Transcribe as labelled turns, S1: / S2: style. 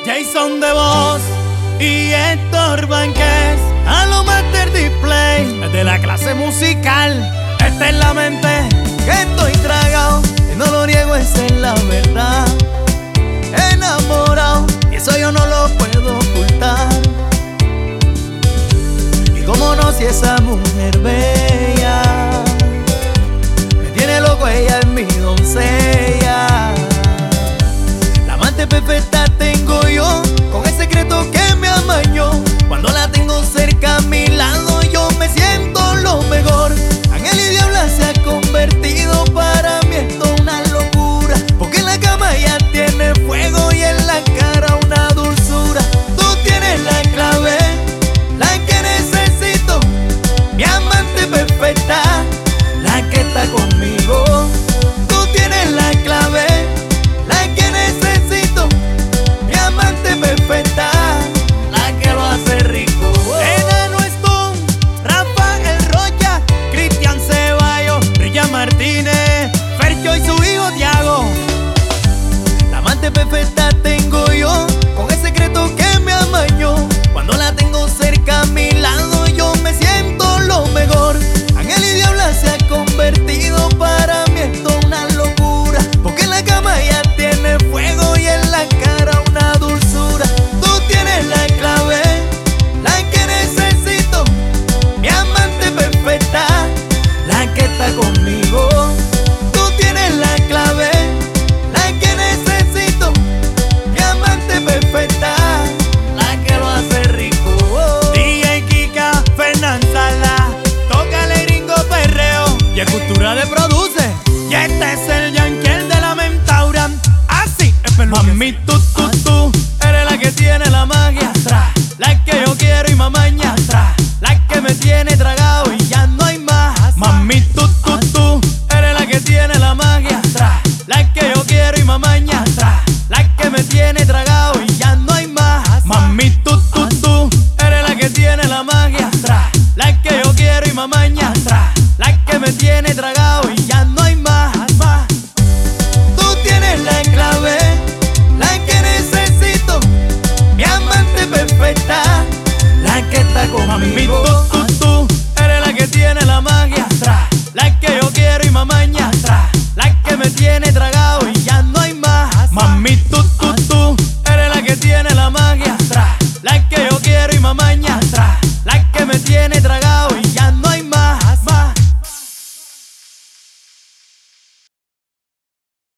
S1: Jason de Voz y Héctor Banquez a lo Master Display de la clase musical. Esta es la mente que estoy tragado y no lo niego, esa es la verdad. Enamorado y eso yo no lo puedo ocultar. Y cómo no, si esa mujer bella me tiene loco, ella es mi doncella.